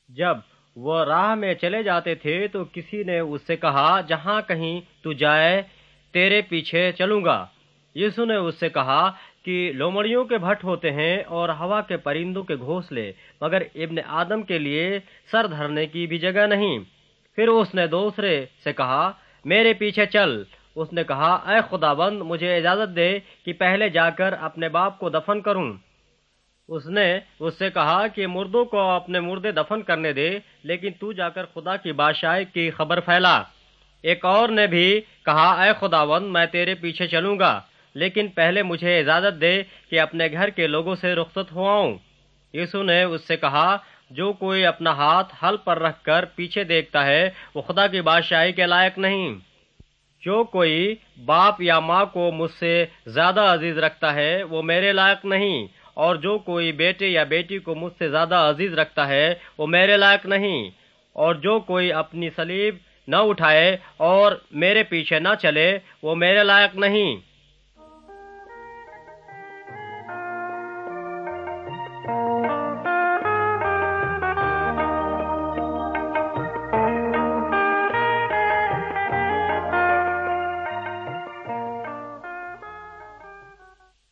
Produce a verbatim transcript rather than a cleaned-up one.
جب وہ راہ میں چلے جاتے تھے تو کسی نے اس سے کہا، جہاں کہیں تو جائے تیرے پیچھے چلوں گا۔ یسوع نے اس سے کہا کہ لومڑیوں کے بھٹ ہوتے ہیں اور ہوا کے پرندوں کے گھونسلے، مگر ابن آدم کے لیے سر دھرنے کی بھی جگہ نہیں۔ پھر اس نے دوسرے سے کہا، میرے پیچھے چل۔ اس نے کہا، اے خداوند، مجھے اجازت دے کہ پہلے جا کر اپنے باپ کو دفن کروں۔ اس نے اس سے کہا کہ مردوں کو اپنے مردے دفن کرنے دے، لیکن تو جا کر خدا کی بادشاہی کی خبر پھیلا۔ ایک اور نے بھی کہا، اے خداوند، میں تیرے پیچھے چلوں گا، لیکن پہلے مجھے اجازت دے کہ اپنے گھر کے لوگوں سے رخصت ہو آؤں۔ یسوع نے اس سے کہا، جو کوئی اپنا ہاتھ ہل پر رکھ کر پیچھے دیکھتا ہے وہ خدا کی بادشاہی کے لائق نہیں۔ جو کوئی باپ یا ماں کو مجھ سے زیادہ عزیز رکھتا ہے وہ میرے لائق نہیں، اور جو کوئی بیٹے یا بیٹی کو مجھ سے زیادہ عزیز رکھتا ہے وہ میرے لائق نہیں، اور جو کوئی اپنی صلیب نہ اٹھائے اور میرے پیچھے نہ چلے وہ میرے لائق نہیں۔